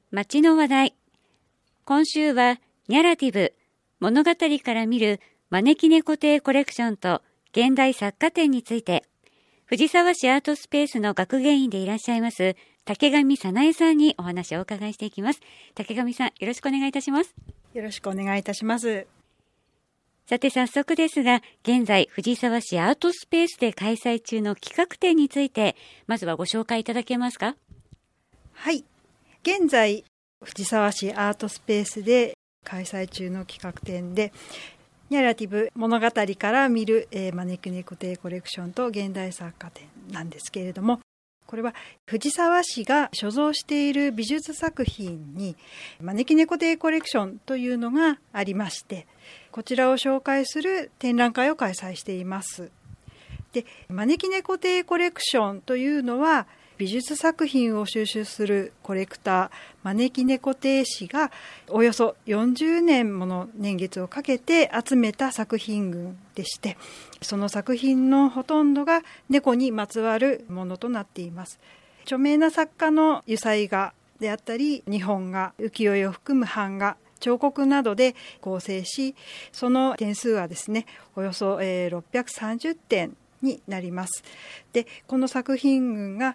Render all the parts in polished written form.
街の話題。今週はニャラティブ物語から見る招き猫亭コレクションと現代作家展について、藤沢市アートスペースの学芸員でいらっしゃいます竹上早苗さんにお話をお伺いしていきます。竹上さん、よろしくお願いいたします。 よろしくお願いいたします。 さて早速ですが、現在藤沢市アートスペースで開催中の企画展について、まずはご紹介いただけますか？ はい、現在藤沢市アートスペースで開催中の企画展で、ニャラティブ物語から見る、招き猫亭コレクションと現代作家展なんですけれども、これは藤沢市が所蔵している美術作品に招き猫亭コレクションというのがありまして、こちらを紹介する展覧会を開催しています。で、招き猫亭コレクションというのは、美術作品を収集するコレクター招き猫亭氏がおよそ40年もの年月をかけて集めた作品群でして、その作品のほとんどが猫にまつわるものとなっています。著名な作家の油彩画であったり、日本画、浮世絵を含む版画、彫刻などで構成し、その点数はですね、およそ630点になります。で、この作品群が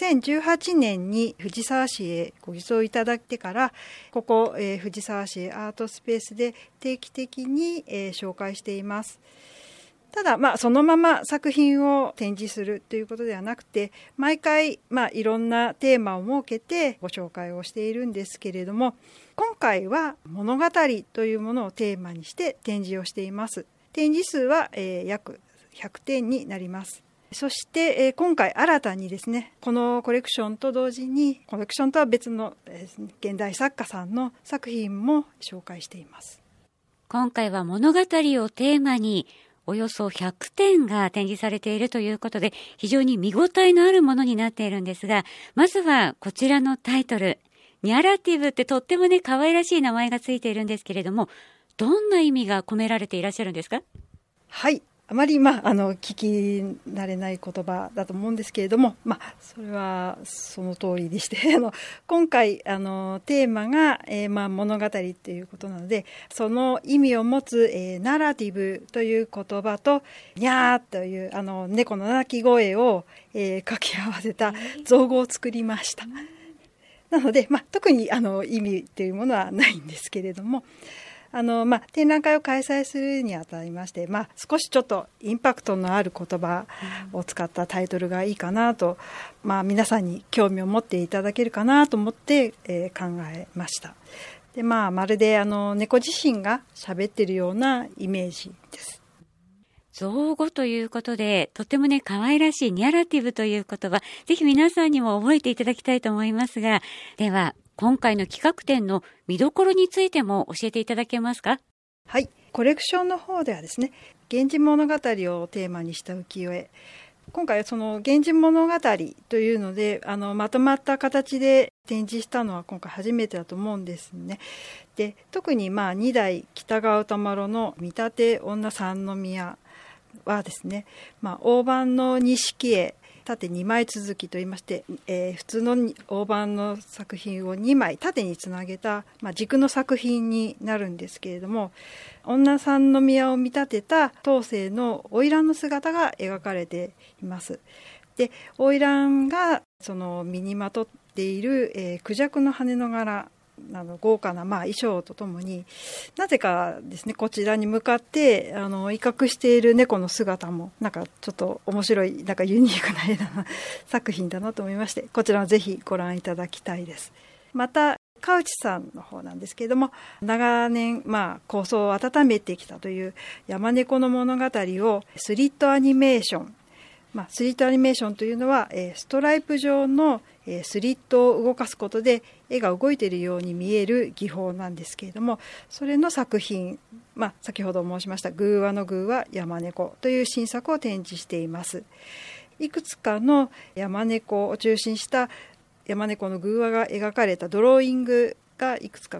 2018年に藤沢市へご寄贈いただいてから、ここ、藤沢市アートスペースで定期的に、紹介しています。ただ、そのまま作品を展示するということではなくて、毎回、いろんなテーマを設けてご紹介をしているんですけれども、今回は物語というものをテーマにして展示をしています。展示数は、約100点になります。そして、今回新たにですね、このコレクションと同時に、コレクションとは別の、現代作家さんの作品も紹介しています。 今回は物語をテーマにおよそ100点が展示されているということで、非常に見応えのあるものになっているんですが、まずはこちらのタイトル、ニャラティブってとってもね、可愛らしい名前がついているんですけれども、どんな意味が込められていらっしゃるんですか？ はい、あまり聞き慣れない言葉だと思うんですけれども、それはその通りでして今回テーマが、物語ということなので、その意味を持つ、ナラティブという言葉とニャーという猫の鳴き声を、掛け合わせた造語を作りました。なので、特に意味というものはないんですけれども、展覧会を開催するにあたりまして、少しちょっとインパクトのある言葉を使ったタイトルがいいかなと、皆さんに興味を持っていただけるかなと思って、考えました。で、まるで猫自身が喋っているようなイメージです。 造語ということで、とてもね、可愛らしいニャラティブという言葉、ぜひ皆さんにも覚えていただきたいと思いますが、では、今回の企画展の見どころについても教えていただけますか？ はい、コレクションの方ではですね、源氏物語をテーマにした浮世絵。今回はその源氏物語というので、まとまった形で展示したのは今回初めてだと思うんですね。で、特に2代北川歌麿の見立て女三宮はですね、大判の錦絵縦2枚続きといいまして、普通の大判の作品を2枚縦につなげた、軸の作品になるんですけれども、女三宮を見立てた当世の花魁の姿が描かれています。で、花魁がその身にまとっている、クジャクの羽の柄、豪華な衣装とともに、なぜかですね、こちらに向かって威嚇している猫の姿もちょっと面白い、ユニークな絵だな作品だなと思いまして、こちらもぜひご覧いただきたいです。また川内さんの方なんですけれども、長年構想を温めてきたという山猫の物語をスリットアニメーション、スリットアニメーションというのはストライプ状のスリットを動かすことで絵が動いているように見える技法なんですけれども、それの作品、先ほど申しました偶話の偶話山猫という新作を展示しています。いくつかの山猫を中心した山猫の偶話が描かれたドローイングがいくつか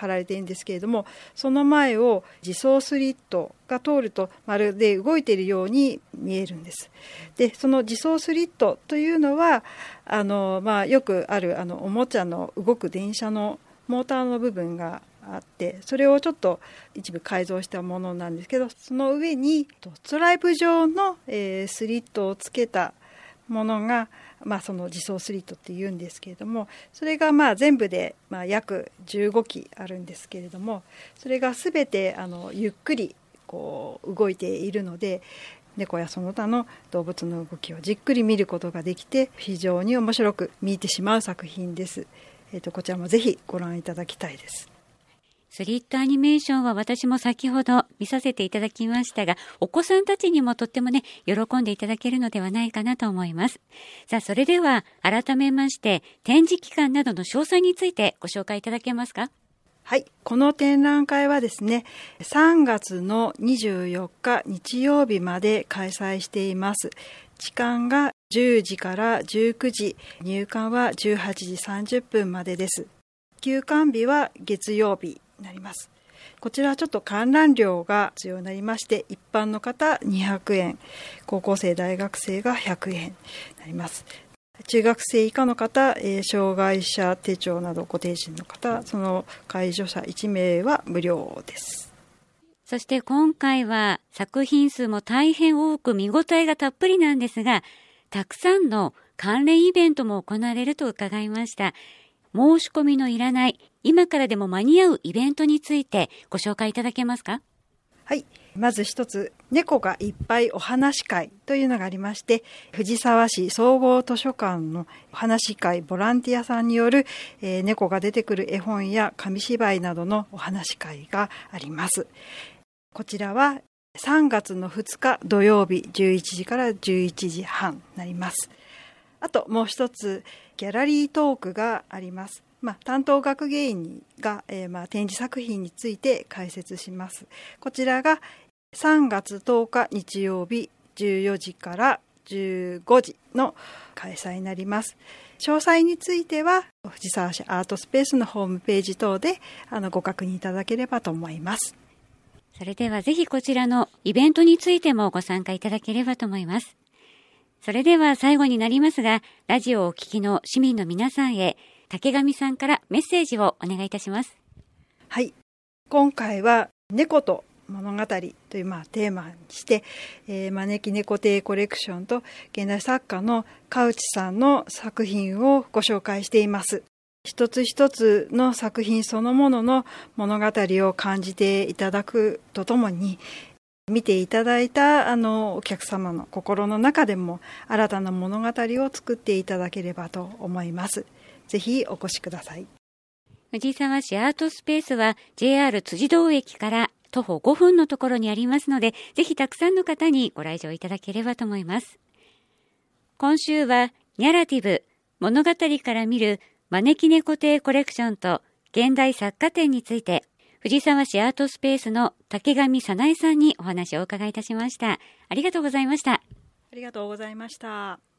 貼られているんですけれども、その前を自走スリットが通るとまるで動いているように見えるんです。でその自走スリットというのはよくあるおもちゃの動く電車のモーターの部分があって、それをちょっと一部改造したものなんですけど、その上にストライプ状の、スリットをつけたものが、その自走スリットっていうんですけれども、それが全部で約15機あるんですけれども、それが全てゆっくりこう動いているので、猫やその他の動物の動きをじっくり見ることができて、非常に面白く見入ってしまう作品です。こちらもぜひご覧いただきたいです。 スリットアニメーションは私も先ほど見させていただきましたが、お子さんたちにもとってもね、喜んでいただけるのではないかなと思います。さあ、それでは改めまして展示期間などの詳細についてご紹介いただけますか？ はい、この展覧会はですね、3月の24日日曜日まで開催しています。時間が10時から19時、入館は18時30分までです。休館日は月曜日になります。こちらはちょっと観覧料が必要になりまして、一般の方200円、高校生大学生が100円になります。中学生以下の方、障害者手帳などご提示の方、その介助者1名は無料です。 そして今回は作品数も大変多く見応えがたっぷりなんですが、たくさんの関連イベントも行われると伺いました。申し込みのいらない、今からでも間に合うイベントについてご紹介いただけますか？ はい、まず一つ、猫がいっぱいお話会というのがありまして、藤沢市総合図書館のお話会ボランティアさんによる、猫が出てくる絵本や紙芝居などのお話会があります。こちらは3月の2日土曜日11時から11時半になります。あともう一つ、ギャラリートークがあります。担当学芸員が、展示作品について解説します。こちらが3月10日日曜日14時から15時の開催になります。詳細については藤沢市アートスペースのホームページ等でご確認いただければと思います。 それではぜひこちらのイベントについてもご参加いただければと思います。それでは最後になりますが、ラジオをお聞きの市民の皆さんへ、竹上さんからメッセージをお願いいたします。 はい、今回は猫と物語というテーマにして、招き猫亭コレクションと現代作家の河内さんの作品をご紹介しています。一つ一つの作品そのものの物語を感じていただくとともに、見ていただいたお客様の心の中でも新たな物語を作っていただければと思います。ぜひお越しください。 藤沢市アートスペースは JR 辻堂駅から徒歩5分のところにありますので、ぜひたくさんの方にご来場いただければと思います。今週はニャラティブ物語から見る招き猫亭コレクションと現代作家展について、藤沢市アートスペースの竹上早苗さんにお話をお伺いいたしました。ありがとうございました。 ありがとうございました。